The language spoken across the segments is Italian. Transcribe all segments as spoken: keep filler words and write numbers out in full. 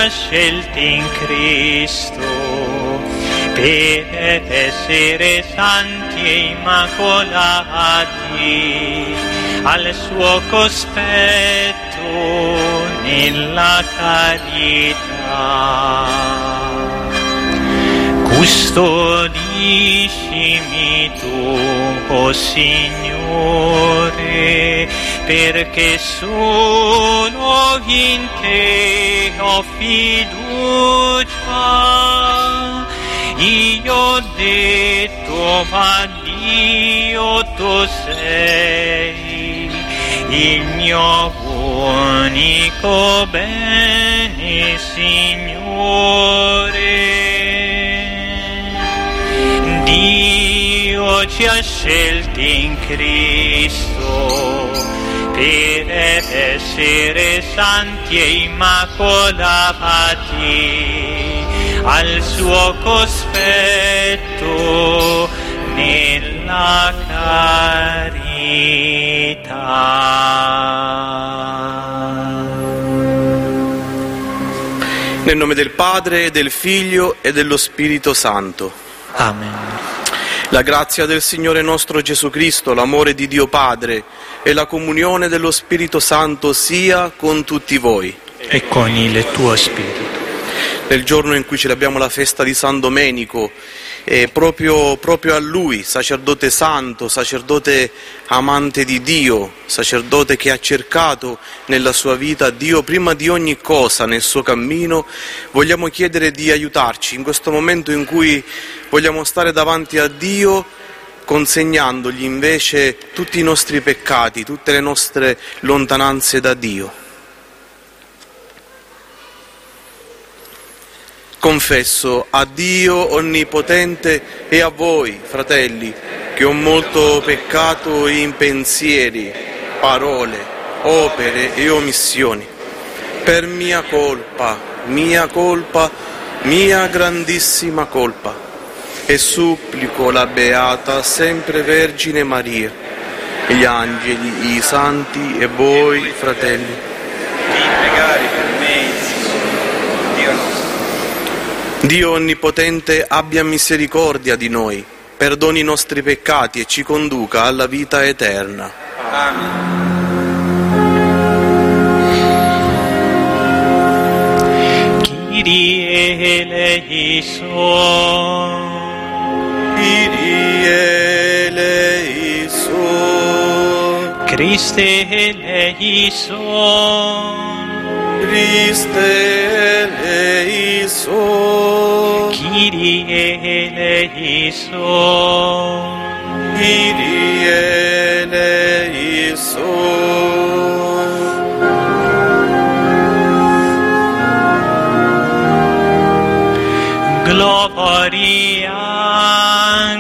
ha scelti in Cristo per essere santi e immacolati al suo cospetto nella carità. Custodiscimi tu, o Signore, perché solo in te ho fiducia. Io ho detto, ma Dio tu sei il mio unico bene, Signore. Dio ci ha scelti in Cristo per essere santi e immacolati al suo cospetto nella carità. Nel nome del Padre, del Figlio e dello Spirito Santo. Amen. La grazia del Signore nostro Gesù Cristo, l'amore di Dio Padre e la comunione dello Spirito Santo sia con tutti voi. E con il tuo spirito. Nel giorno in cui celebriamo la festa di San Domenico, eh, proprio, proprio a lui, sacerdote santo, sacerdote amante di Dio, sacerdote che ha cercato nella sua vita Dio prima di ogni cosa nel suo cammino, vogliamo chiedere di aiutarci in questo momento in cui vogliamo stare davanti a Dio, consegnandogli invece tutti i nostri peccati, tutte le nostre lontananze da Dio. Confesso a Dio Onnipotente e a voi, fratelli, che ho molto peccato in pensieri, parole, opere e omissioni. Per mia colpa, mia colpa, mia grandissima colpa. E supplico la Beata Sempre Vergine Maria, gli angeli, i santi e voi, fratelli, di pregare per me, Dio nostro. Dio Onnipotente abbia misericordia di noi, perdoni i nostri peccati e ci conduca alla vita eterna. Amen. Kyrie eleison, Kyrie eleison, Christe eleison, Christe eleison, Kyrie eleison, Kyrie eleison. Gloria,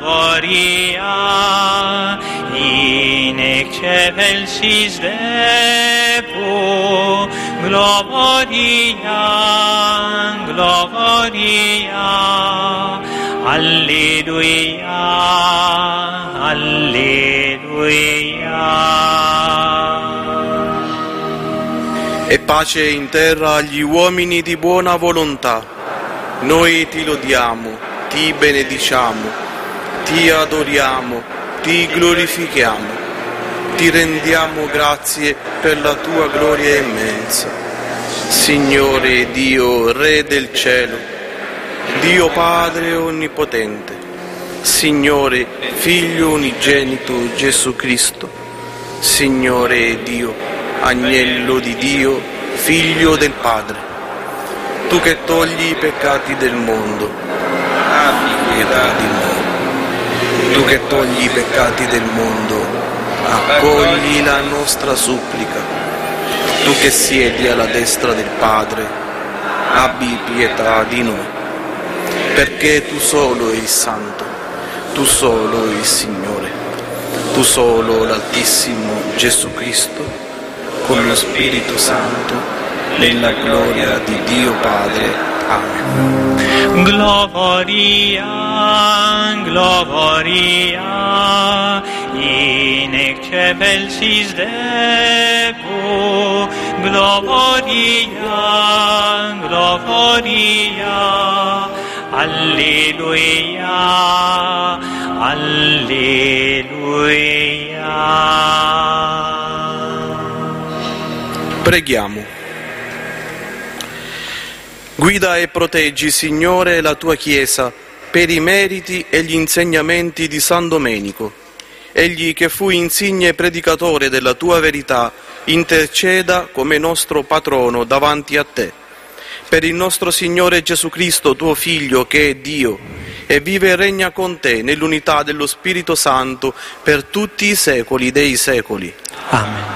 gloria, in excelsis Deo, gloria, gloria, alleluia, alleluia. E pace in terra agli uomini di buona volontà. Noi ti lodiamo, ti benediciamo, ti adoriamo, ti glorifichiamo, ti rendiamo grazie per la tua gloria immensa. Signore Dio, Re del cielo, Dio Padre Onnipotente, Signore Figlio unigenito Gesù Cristo, Signore Dio, Agnello di Dio, Figlio del Padre, tu che togli i peccati del mondo, abbi pietà di noi. Tu che togli i peccati del mondo, accogli la nostra supplica. Tu che siedi alla destra del Padre, abbi pietà di noi. Perché tu solo sei santo, tu solo sei Signore, tu solo l'Altissimo Gesù Cristo, con lo Spirito Santo, nella gloria di Dio Padre. Amen. Gloria, gloria, in excelsis Deo, Gloria, Gloria, Alleluia, Alleluia. Preghiamo. Guida e proteggi, Signore, la tua Chiesa per i meriti e gli insegnamenti di San Domenico. Egli che fu insigne predicatore della tua verità, interceda come nostro patrono davanti a te. Per il nostro Signore Gesù Cristo, tuo Figlio, che è Dio, e vive e regna con te nell'unità dello Spirito Santo per tutti i secoli dei secoli. Amen.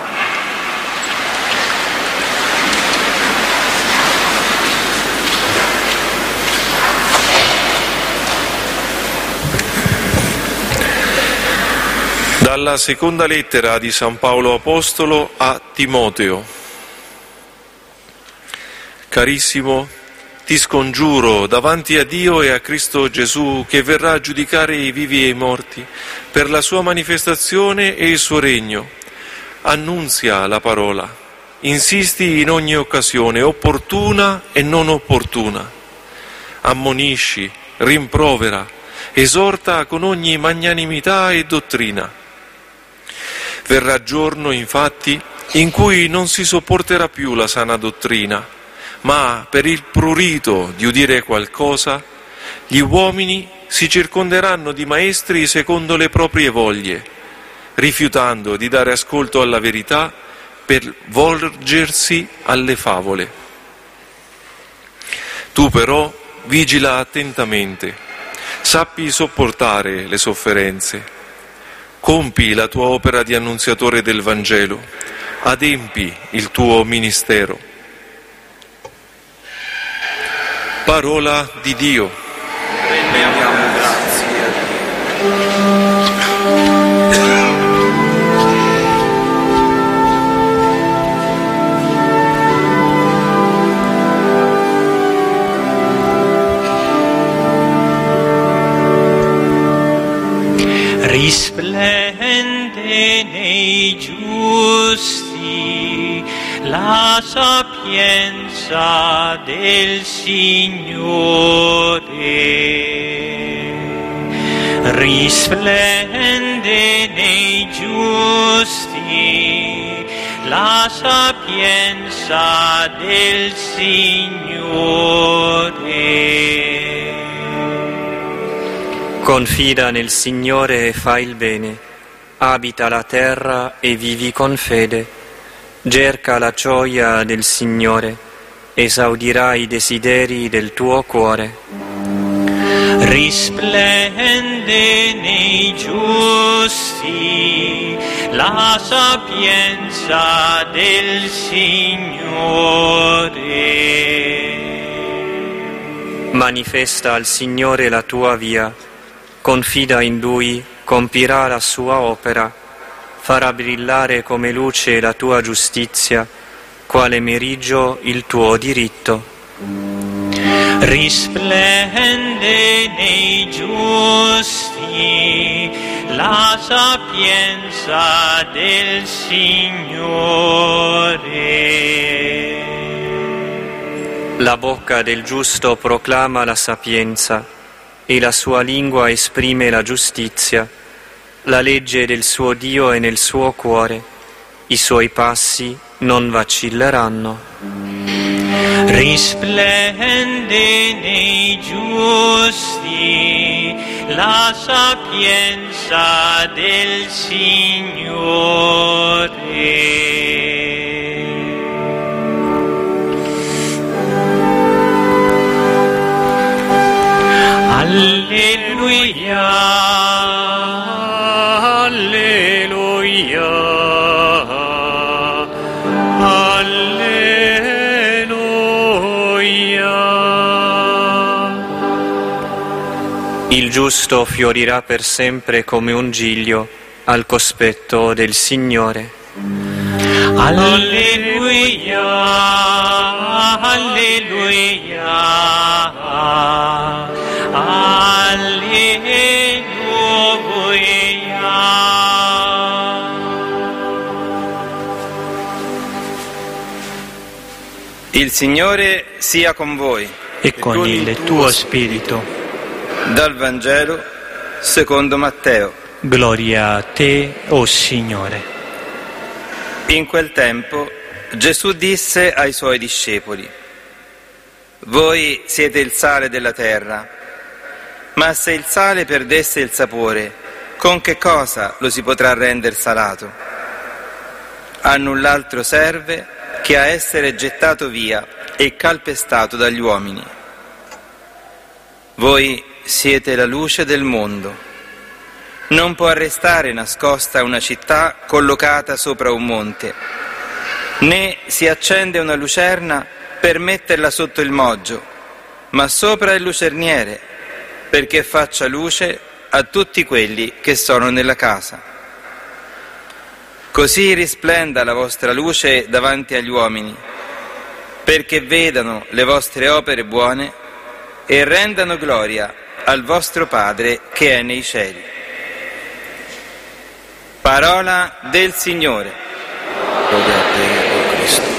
Dalla seconda lettera di San Paolo Apostolo a Timoteo. Carissimo, ti scongiuro davanti a Dio e a Cristo Gesù, che verrà a giudicare i vivi e i morti, per la sua manifestazione e il suo regno. Annunzia la parola, insisti in ogni occasione, opportuna e non opportuna. Ammonisci, rimprovera, esorta con ogni magnanimità e dottrina. Verrà giorno, infatti, in cui non si sopporterà più la sana dottrina, ma per il prurito di udire qualcosa, gli uomini si circonderanno di maestri secondo le proprie voglie, rifiutando di dare ascolto alla verità per volgersi alle favole. Tu però vigila attentamente, sappi sopportare le sofferenze. Compi la tua opera di annunziatore del Vangelo, adempi il tuo ministero. Parola di Dio. Rendiamo grazie a Risplende nei giusti la sapienza del Signore. Risplende nei giusti la sapienza del Signore. Confida nel Signore e fai il bene, abita la terra e vivi con fede, cerca la gioia del Signore, esaudirà i desideri del tuo cuore. Risplende nei giusti la sapienza del Signore. Manifesta al Signore la tua via, confida in Lui, compirà la sua opera, farà brillare come luce la tua giustizia, quale meriggio il tuo diritto. Risplende nei giusti la sapienza del Signore. La bocca del giusto proclama la sapienza, e la sua lingua esprime la giustizia. La legge del suo Dio è nel suo cuore, i suoi passi non vacilleranno. Risplende nei giusti la sapienza del Signore. Alleluia, alleluia, alleluia. Il giusto fiorirà per sempre come un giglio al cospetto del Signore. Alleluia, alleluia, alleluia. Il Signore sia con voi. E con il tuo spirito. Dal Vangelo secondo Matteo. Gloria a te, o Signore. In quel tempo Gesù disse ai suoi discepoli: voi siete il sale della terra, ma se il sale perdesse il sapore, con che cosa lo si potrà rendere salato? A null'altro serve che a essere gettato via e calpestato dagli uomini. Voi siete la luce del mondo. Non può restare nascosta una città collocata sopra un monte, né si accende una lucerna per metterla sotto il moggio, ma sopra il lucerniere, perché faccia luce a tutti quelli che sono nella casa. Così risplenda la vostra luce davanti agli uomini, perché vedano le vostre opere buone e rendano gloria al vostro Padre che è nei cieli. Parola del Signore. Lode a te, o Cristo.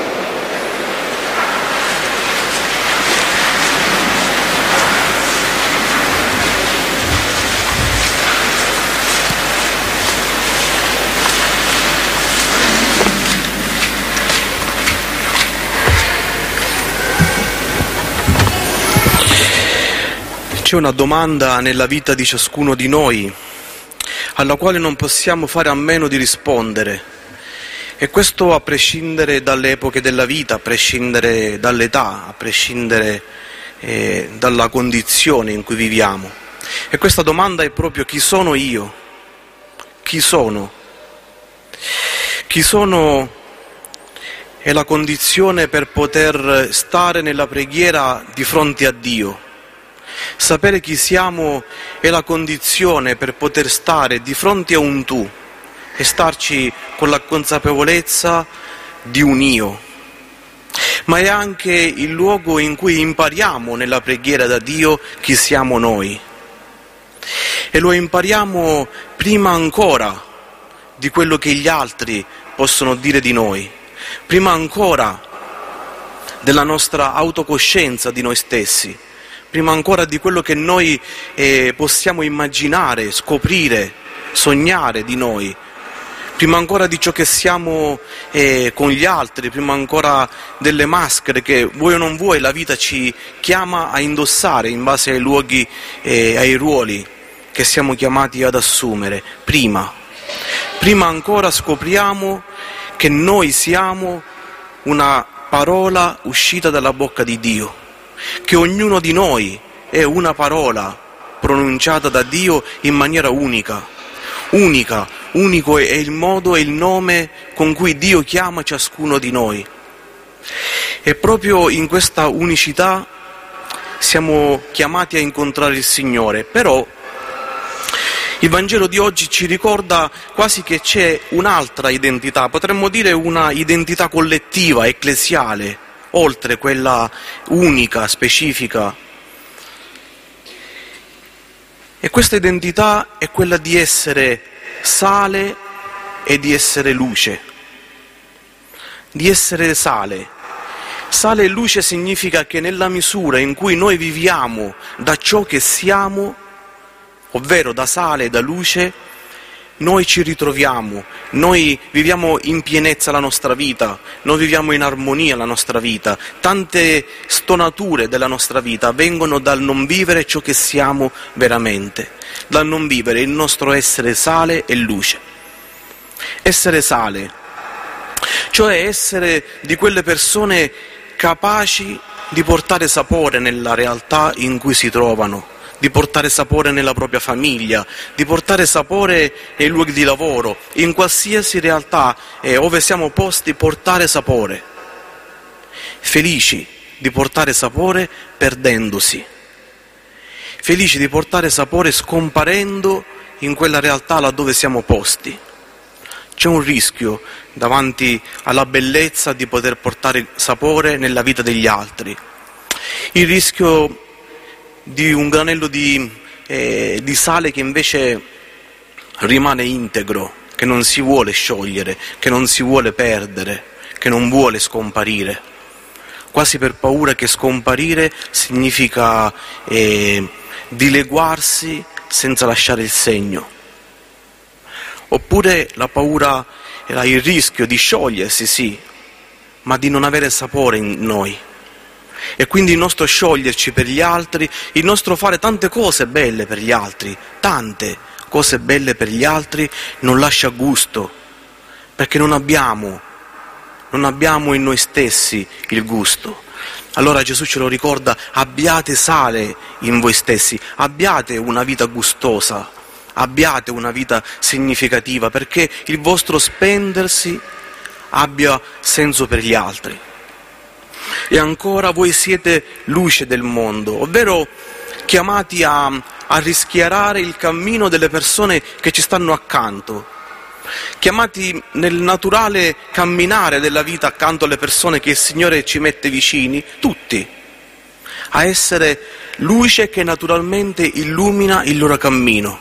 C'è una domanda nella vita di ciascuno di noi alla quale non possiamo fare a meno di rispondere, e questo a prescindere dalle epoche della vita, a prescindere dall'età, a prescindere eh, dalla condizione in cui viviamo. E questa domanda è proprio: chi sono io? Chi sono? Chi sono è la condizione per poter stare nella preghiera di fronte a Dio. Sapere chi siamo è la condizione per poter stare di fronte a un tu e starci con la consapevolezza di un io. Ma è anche il luogo in cui impariamo nella preghiera da Dio chi siamo noi. E lo impariamo prima ancora di quello che gli altri possono dire di noi, prima ancora della nostra autocoscienza di noi stessi, prima ancora di quello che noi eh, possiamo immaginare, scoprire, sognare di noi, prima ancora di ciò che siamo eh, con gli altri, prima ancora delle maschere che vuoi o non vuoi la vita ci chiama a indossare in base ai luoghi e eh, ai ruoli che siamo chiamati ad assumere. Prima, prima ancora scopriamo che noi siamo una parola uscita dalla bocca di Dio, che ognuno di noi è una parola pronunciata da Dio in maniera unica, unica, unico è il modo e il nome con cui Dio chiama ciascuno di noi. E proprio in questa unicità siamo chiamati a incontrare il Signore. Però il Vangelo di oggi ci ricorda quasi che c'è un'altra identità, potremmo dire una identità collettiva, ecclesiale, oltre quella unica, specifica. E questa identità è quella di essere sale e di essere luce. Di essere sale. Sale e luce significa che nella misura in cui noi viviamo da ciò che siamo, ovvero da sale e da luce, noi ci ritroviamo, noi viviamo in pienezza la nostra vita, noi viviamo in armonia la nostra vita. Tante stonature della nostra vita vengono dal non vivere ciò che siamo veramente, dal non vivere il nostro essere sale e luce. Essere sale, cioè essere di quelle persone capaci di portare sapore nella realtà in cui si trovano, di portare sapore nella propria famiglia, di portare sapore nei luoghi di lavoro, in qualsiasi realtà eh, ove siamo posti, portare sapore. Felici di portare sapore perdendosi, felici di portare sapore scomparendo in quella realtà laddove siamo posti. C'è un rischio davanti alla bellezza di poter portare sapore nella vita degli altri, il rischio di un granello di, eh, di sale che invece rimane integro, che non si vuole sciogliere, che non si vuole perdere, che non vuole scomparire. quasi per paura che scomparire significa eh, dileguarsi senza lasciare il segno. Oppure la paura era il rischio di sciogliersi, sì, ma di non avere sapore in noi. E quindi il nostro scioglierci per gli altri, il nostro fare tante cose belle per gli altri, tante cose belle per gli altri, non lascia gusto, perché non abbiamo, non abbiamo in noi stessi il gusto. Allora Gesù ce lo ricorda: abbiate sale in voi stessi, abbiate una vita gustosa, abbiate una vita significativa, perché il vostro spendersi abbia senso per gli altri. E ancora, voi siete luce del mondo, ovvero chiamati a, a rischiarare il cammino delle persone che ci stanno accanto, chiamati nel naturale camminare della vita accanto alle persone che il Signore ci mette vicini, tutti, a essere luce che naturalmente illumina il loro cammino.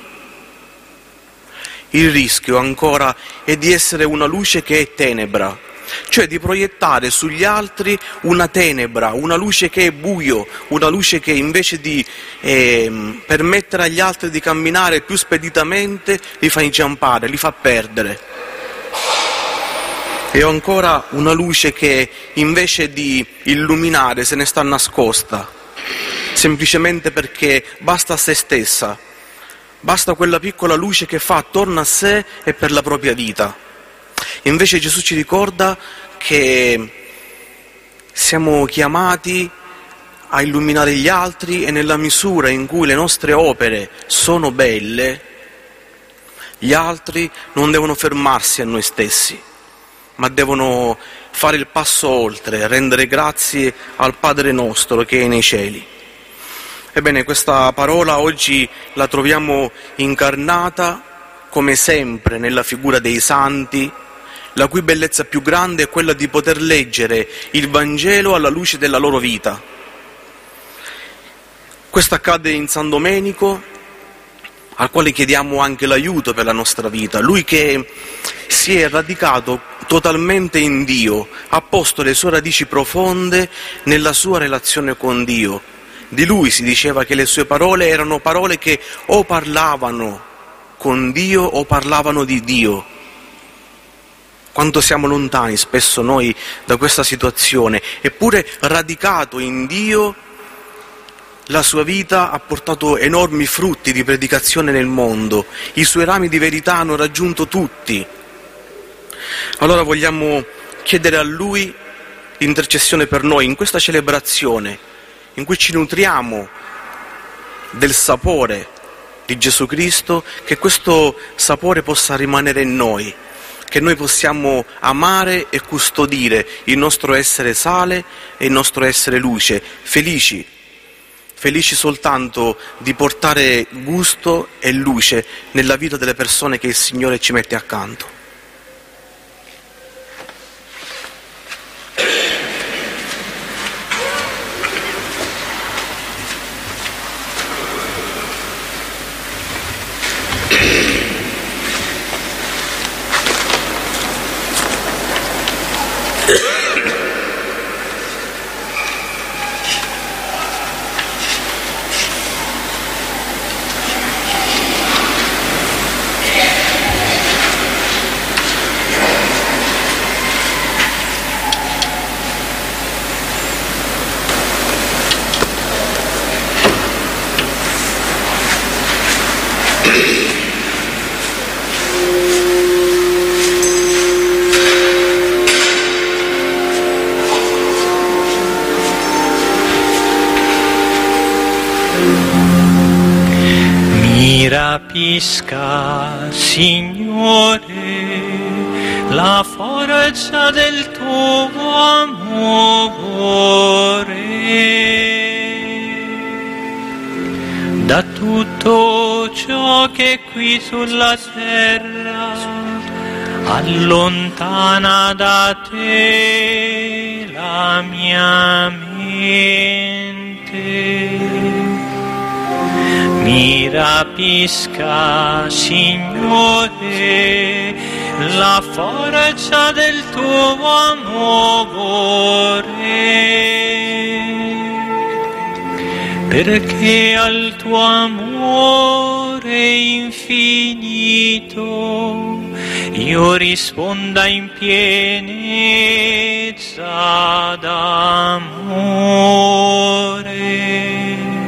Il rischio ancora è di essere una luce che è tenebra, cioè di proiettare sugli altri una tenebra, una luce che è buio, una luce che invece di eh, permettere agli altri di camminare più speditamente li fa inciampare, li fa perdere. E ancora una luce che invece di illuminare se ne sta nascosta, semplicemente perché basta a se stessa, basta quella piccola luce che fa attorno a sé e per la propria vita. Invece Gesù ci ricorda che siamo chiamati a illuminare gli altri, e nella misura in cui le nostre opere sono belle, gli altri non devono fermarsi a noi stessi, ma devono fare il passo oltre, rendere grazie al Padre nostro che è nei cieli. Ebbene, questa parola oggi la troviamo incarnata, come sempre, nella figura dei santi, la cui bellezza più grande è quella di poter leggere il Vangelo alla luce della loro vita. Questo accade in San Domenico, al quale chiediamo anche l'aiuto per la nostra vita. Lui che si è radicato totalmente in Dio, ha posto le sue radici profonde nella sua relazione con Dio. Di lui si diceva che le sue parole erano parole che o parlavano con Dio o parlavano di Dio. Quanto siamo lontani spesso noi da questa situazione, eppure radicato in Dio, la sua vita ha portato enormi frutti di predicazione nel mondo, i suoi rami di verità hanno raggiunto tutti. Allora vogliamo chiedere a Lui l'intercessione per noi in questa celebrazione, in cui ci nutriamo del sapore di Gesù Cristo, che questo sapore possa rimanere in noi, che noi possiamo amare e custodire il nostro essere sale e il nostro essere luce, felici, felici soltanto di portare gusto e luce nella vita delle persone che il Signore ci mette accanto. Rapisca, Signore, la forza del tuo amore. Da tutto ciò che qui sulla terra allontana da te la mia mente. Mi rapisca, Signore, la forza del tuo amore. perché al tuo amore infinito io risponda in pienezza d'amore.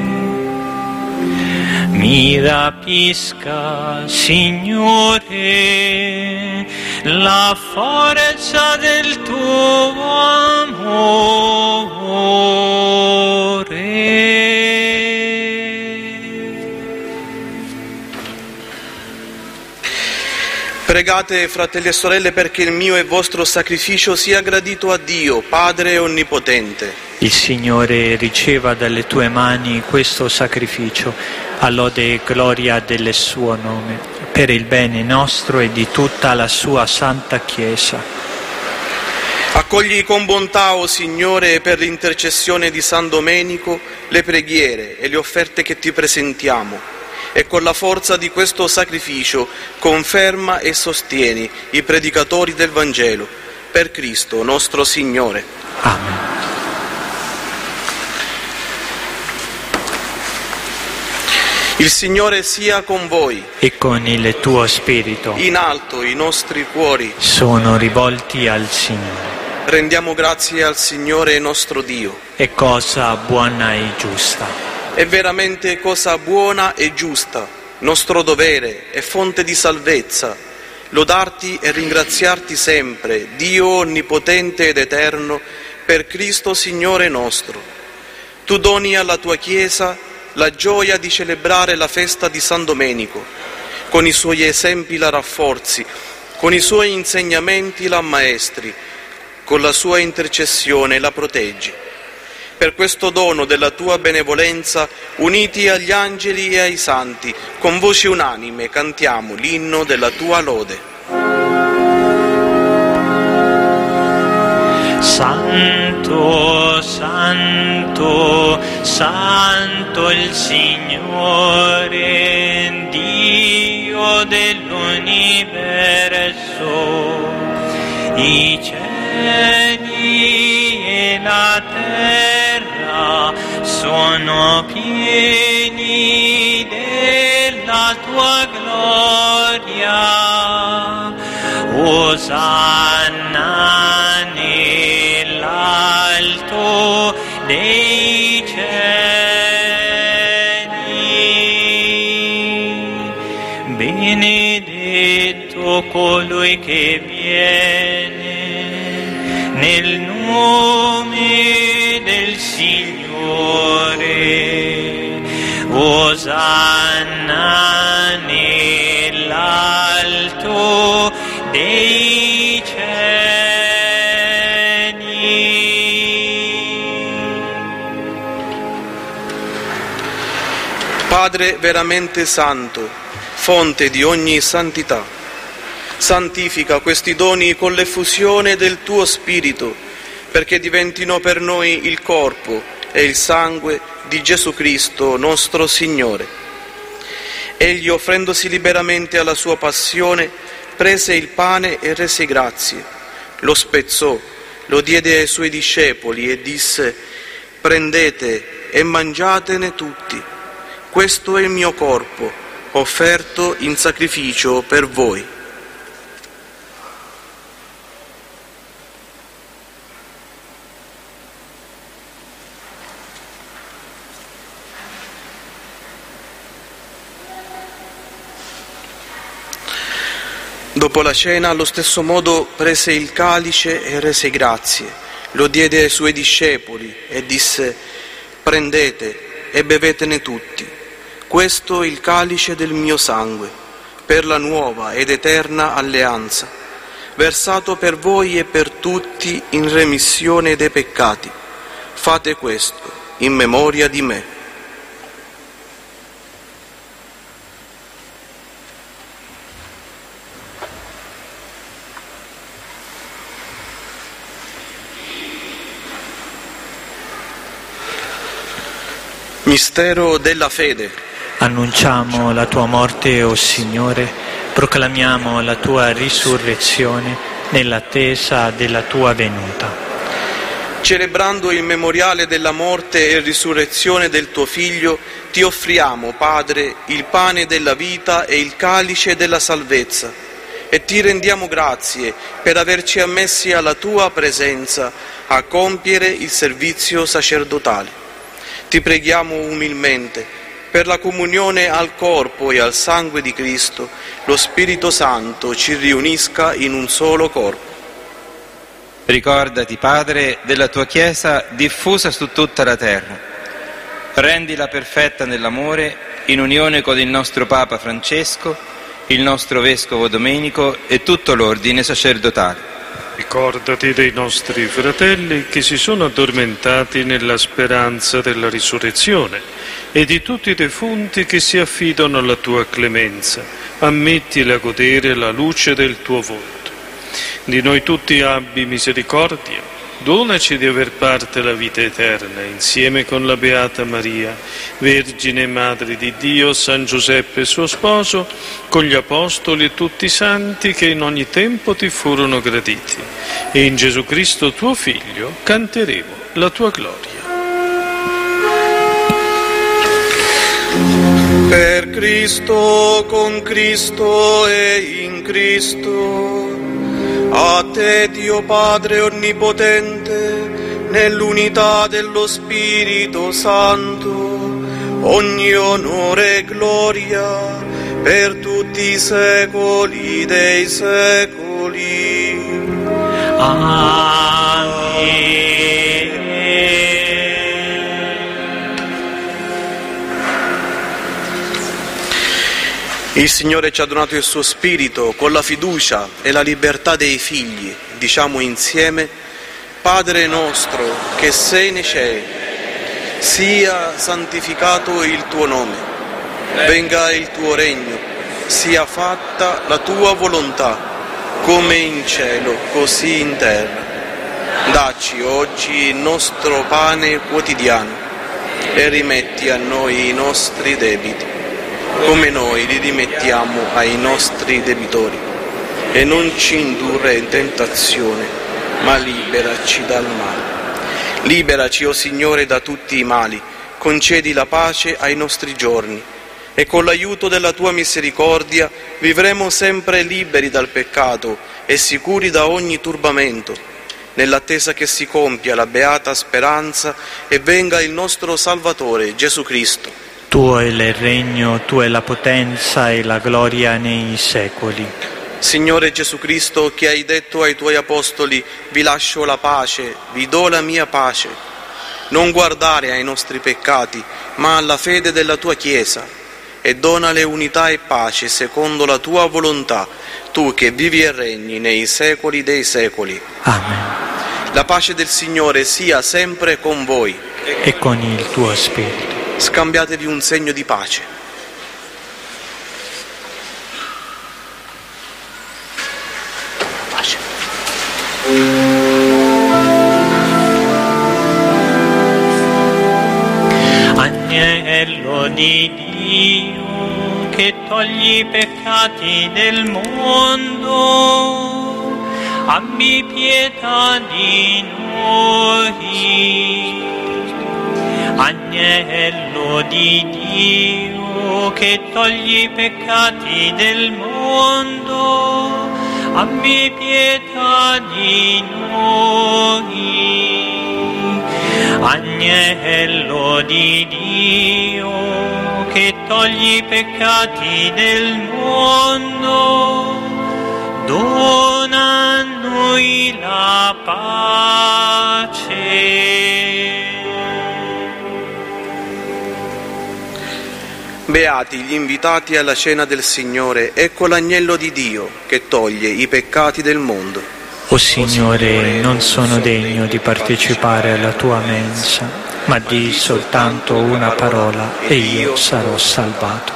Mi rapisca, Signore, la forza del tuo amore. Pregate, fratelli e sorelle, perché il mio e vostro sacrificio sia gradito a Dio, Padre Onnipotente. Il Signore riceva dalle tue mani questo sacrificio, a lode e gloria del suo nome, per il bene nostro e di tutta la sua santa Chiesa. Accogli con bontà, o Signore, per l'intercessione di San Domenico, le preghiere e le offerte che ti presentiamo, e con la forza di questo sacrificio conferma e sostieni i predicatori del Vangelo, per Cristo nostro Signore. Amen. Il Signore sia con voi. E con il tuo spirito. In alto i nostri cuori sono rivolti al Signore. Rendiamo grazie al Signore nostro Dio. È cosa buona e giusta. È veramente cosa buona e giusta, nostro dovere e fonte di salvezza, lodarti e ringraziarti sempre, Dio onnipotente ed eterno, per Cristo Signore nostro. Tu doni alla tua Chiesa la gioia di celebrare la festa di San Domenico, con i suoi esempi la rafforzi, con i suoi insegnamenti la ammaestri, con la sua intercessione la proteggi. Per questo dono della tua benevolenza, uniti agli angeli e ai santi, con voce unanime cantiamo l'inno della tua lode. Santo, santo, santo il Signore, Dio dell'universo, i cieli e la terra sono pieni della tua gloria. Osanna nell'alto dei cieli. Benedetto colui che viene nel nome del Signore. Osanna nell'alto dei cieli. Padre veramente santo, fonte di ogni santità, santifica questi doni con l'effusione del tuo Spirito, perché diventino per noi il corpo e il sangue di Gesù Cristo nostro Signore. Egli, offrendosi liberamente alla sua passione, prese il pane e rese grazie, lo spezzò, lo diede ai suoi discepoli e disse: prendete e mangiatene tutti, questo è il mio corpo, offerto in sacrificio per voi. Dopo la cena, allo stesso modo, prese il calice e rese grazie, lo diede ai suoi discepoli e disse: prendete e bevetene tutti, questo è il calice del mio sangue, per la nuova ed eterna alleanza, versato per voi e per tutti in remissione dei peccati. Fate questo in memoria di me. Mistero della fede. Annunciamo la tua morte, o Signore, proclamiamo la tua risurrezione nell'attesa della tua venuta. Celebrando il memoriale della morte e risurrezione del tuo Figlio, ti offriamo, Padre, il pane della vita e il calice della salvezza, e ti rendiamo grazie per averci ammessi alla tua presenza a compiere il servizio sacerdotale. Ti preghiamo umilmente, per la comunione al corpo e al sangue di Cristo, lo Spirito Santo ci riunisca in un solo corpo. Ricordati, Padre, della tua Chiesa diffusa su tutta la terra. Rendila perfetta nell'amore, in unione con il nostro Papa Francesco, il nostro Vescovo Domenico e tutto l'ordine sacerdotale. Ricordati dei nostri fratelli che si sono addormentati nella speranza della risurrezione e di tutti i defunti che si affidano alla tua clemenza. Ammettili a godere la luce del tuo volto. Di noi tutti abbi misericordia, donaci di aver parte la vita eterna, insieme con la Beata Maria, Vergine Madre di Dio, San Giuseppe suo sposo, con gli Apostoli e tutti i santi che in ogni tempo ti furono graditi. E in Gesù Cristo tuo Figlio canteremo la tua gloria. Per Cristo, con Cristo e in Cristo, a te, Dio Padre Onnipotente, nell'unità dello Spirito Santo, ogni onore e gloria per tutti i secoli dei secoli. Amen. Il Signore ci ha donato il suo Spirito con la fiducia e la libertà dei figli. Diciamo insieme: Padre nostro che sei nei cieli, sia santificato il tuo nome, venga il tuo regno, sia fatta la tua volontà, come in cielo, così in terra. Dacci oggi il nostro pane quotidiano e rimetti a noi i nostri debiti, come noi li rimettiamo ai nostri debitori, e non ci indurre in tentazione, ma liberaci dal male. Liberaci, o Signore, da tutti i mali, concedi la pace ai nostri giorni, e con l'aiuto della tua misericordia vivremo sempre liberi dal peccato e sicuri da ogni turbamento, nell'attesa che si compia la beata speranza e venga il nostro Salvatore, Gesù Cristo. Tuo è il regno, tua è la potenza e la gloria nei secoli. Signore Gesù Cristo, che hai detto ai tuoi apostoli: vi lascio la pace, vi do la mia pace, non guardare ai nostri peccati, ma alla fede della tua Chiesa, e donale unità e pace secondo la tua volontà, tu che vivi e regni nei secoli dei secoli. Amen. La pace del Signore sia sempre con voi. E con il tuo Spirito. Scambiatevi un segno di pace. Pace. Agnello di Dio, che togli i peccati del mondo, abbi pietà di noi. Agnello di Dio, che togli i peccati del mondo, abbi pietà di noi. Agnello di Dio, che togli i peccati del mondo, dona a noi la pace. Beati gli invitati alla cena del Signore, ecco l'agnello di Dio che toglie i peccati del mondo. O Signore, non sono degno di partecipare alla tua mensa, ma di soltanto una parola e io sarò salvato.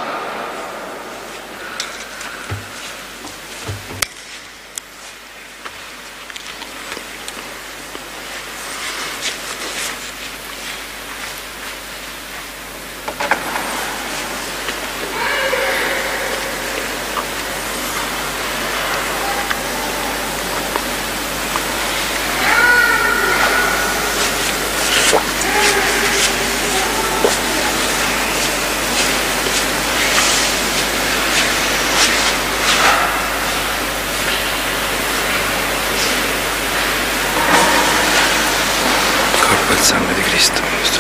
sangue di Cristo.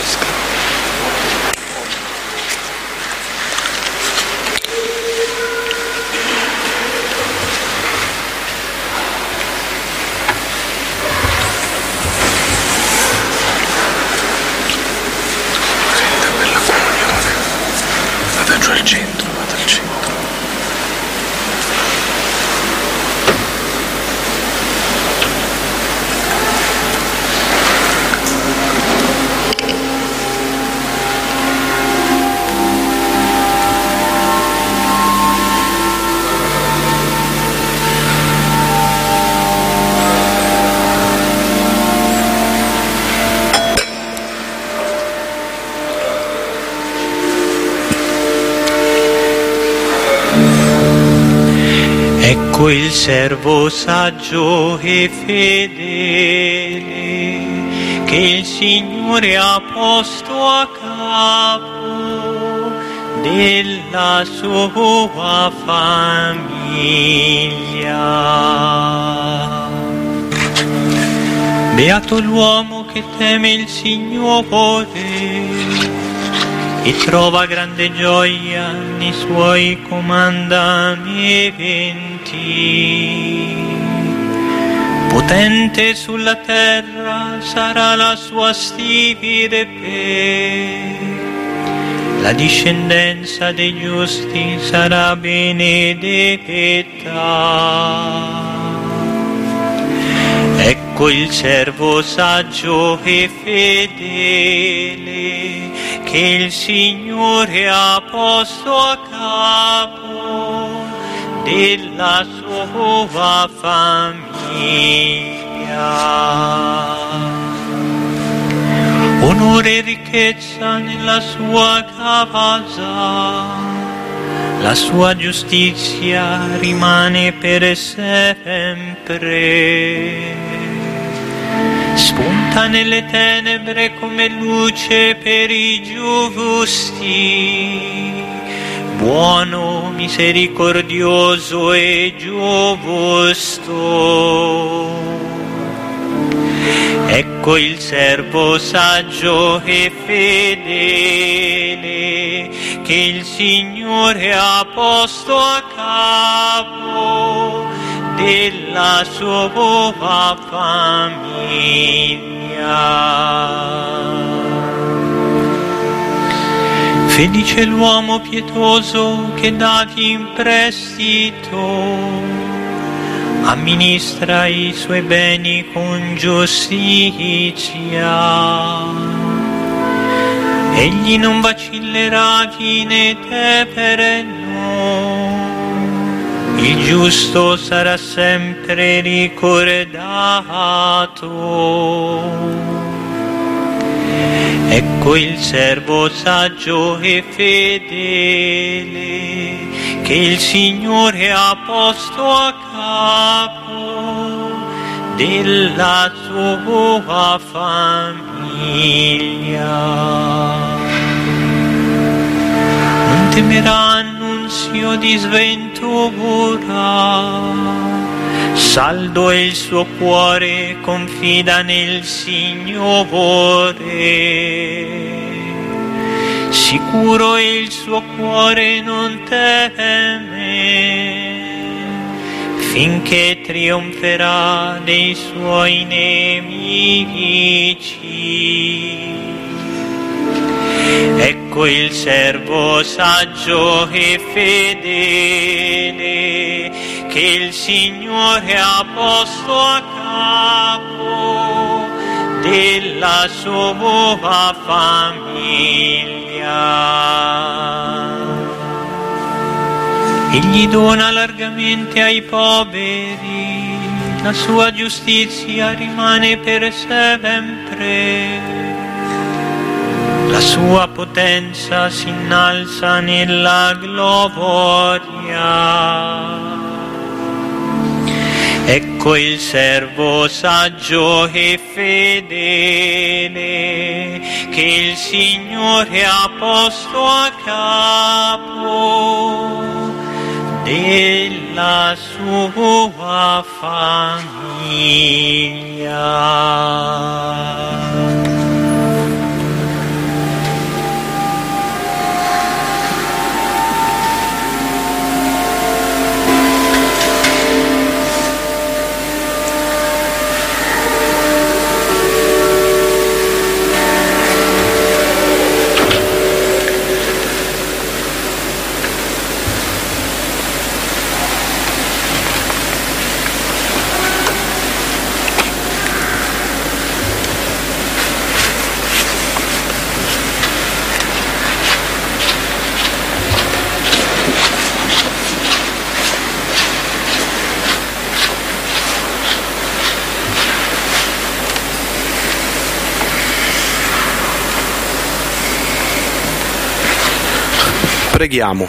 Vado giù al centro, vado al centro. Ecco il servo saggio e fedele che il Signore ha posto a capo della sua famiglia. Beato l'uomo che teme il Signore e trova grande gioia nei suoi comandamenti. Potente sulla terra sarà la sua stirpe, la discendenza dei giusti sarà benedetta. Ecco il servo saggio e fedele che il Signore ha posto a capo della sua famiglia. Onore e ricchezza nella sua casa, la sua giustizia rimane per sempre. Spunta nelle tenebre come luce per i giusti, buono, misericordioso e giusto. Ecco il servo saggio e fedele che il Signore ha posto a capo della sua famiglia. Felice l'uomo pietoso che dati in prestito amministra i suoi beni con giustizia. Egli non vacillerà né tepere no. Il giusto sarà sempre ricordato. Ecco il servo saggio e fedele che il Signore ha posto a capo della sua famiglia. Non temerà annunzio di sventura. Saldo è il suo cuore, confida nel Signore. Sicuro è il suo cuore, non teme, finché trionferà dei suoi nemici. Ecco il servo saggio e fedele che il Signore ha posto a capo della sua famiglia. Egli dona largamente ai poveri, la sua giustizia rimane per sempre. La sua potenza si innalza nella gloria. Ecco il servo saggio e fedele che il Signore ha posto a capo della sua famiglia. Preghiamo.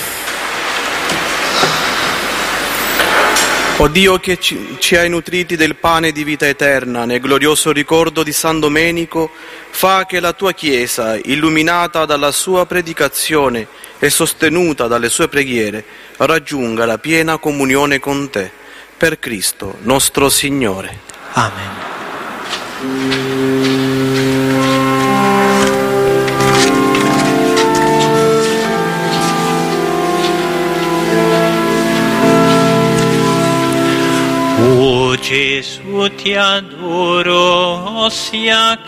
O Dio che ci, ci hai nutriti del pane di vita eterna, nel glorioso ricordo di San Domenico, fa che la tua Chiesa, illuminata dalla sua predicazione e sostenuta dalle sue preghiere, raggiunga la piena comunione con te. Per Cristo nostro Signore. Amen. O Gesù, ti adoro, ossia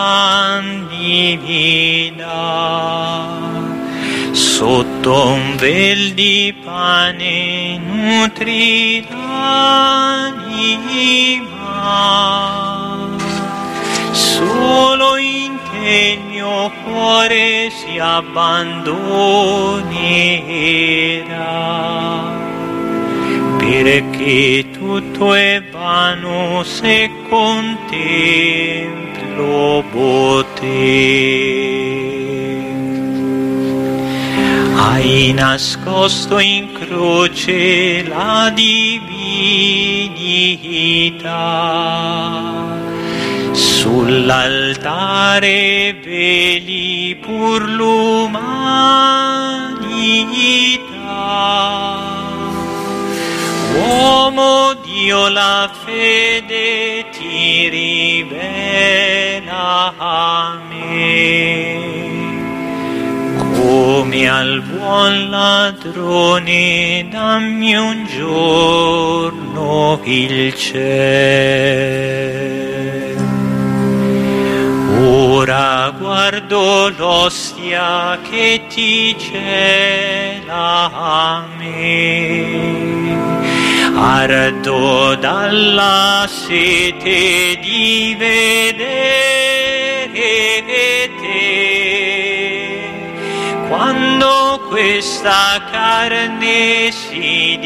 candida, sotto un vel di pane nutri l'anima, solo in te il mio cuore si abbandonerà. Perché tutto è vano se contemplo te. Hai nascosto in croce la divinità, sull'altare veli pur l'umanità. Uomo, Dio la fede ti rivela a me, come al buon ladrone dammi un giorno il cielo. Ora guardo l'ostia che ti cela a me, ardo dalla sete di vedere te, quando questa carne si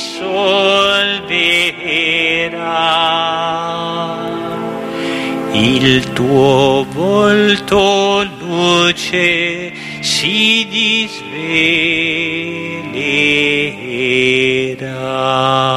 dissolverà, il tuo volto luce si disvelerà.